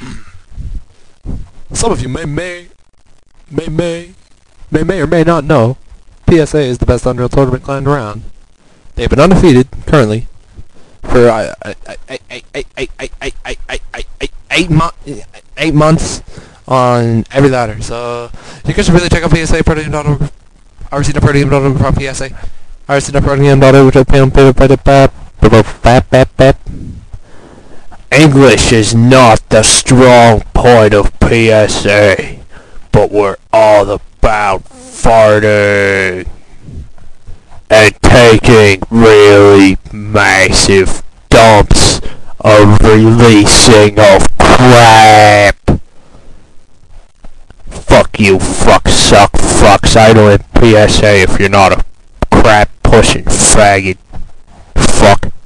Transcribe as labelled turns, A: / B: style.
A: Some of you may or may not know, PSA is the best Unreal Tournament clan around. They've been undefeated currently for 8 months on every ladder. So you guys should really check out PSA Proteum.org, rc.proteum.org from PSA, rc.proteum.org. English is not the strong point of PSA, but we're all about farting and taking really massive dumps of releasing of crap. Fuck you, fuck, suck, fucks. I don't PSA if you're not a crap pushing faggot. Fuck.